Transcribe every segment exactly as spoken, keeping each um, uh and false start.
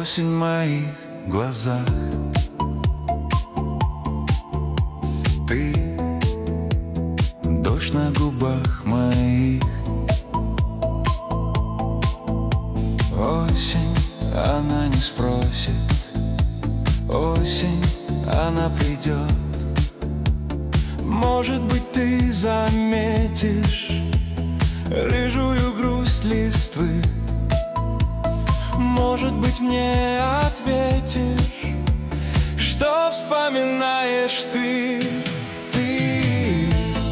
Осень в моих глазах. Ты — дождь на губах моих. Осень, она не спросит. Осень, она придет. Может быть, ты заметишь рыжую грусть листвы. Может быть, мне ответишь, что вспоминаешь ты. Ты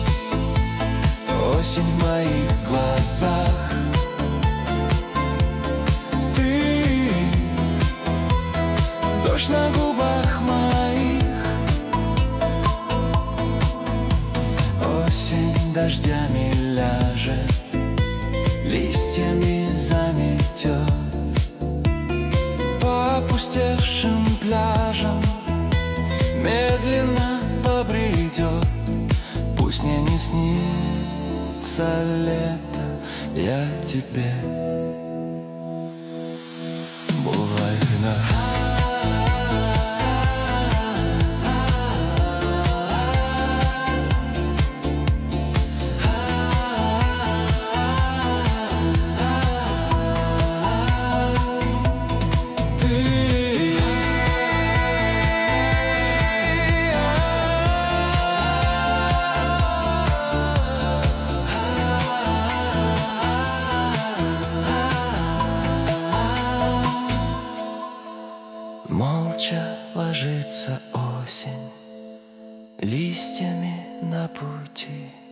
— осень в моих глазах. Ты — дождь на губах моих. Осень дождями ляжет, листьями заметет. По опустевшим пляжам медленно побредет. Пусть мне не снится лето, я тебе бывай всегда. Молча ложится осень листьями на пути.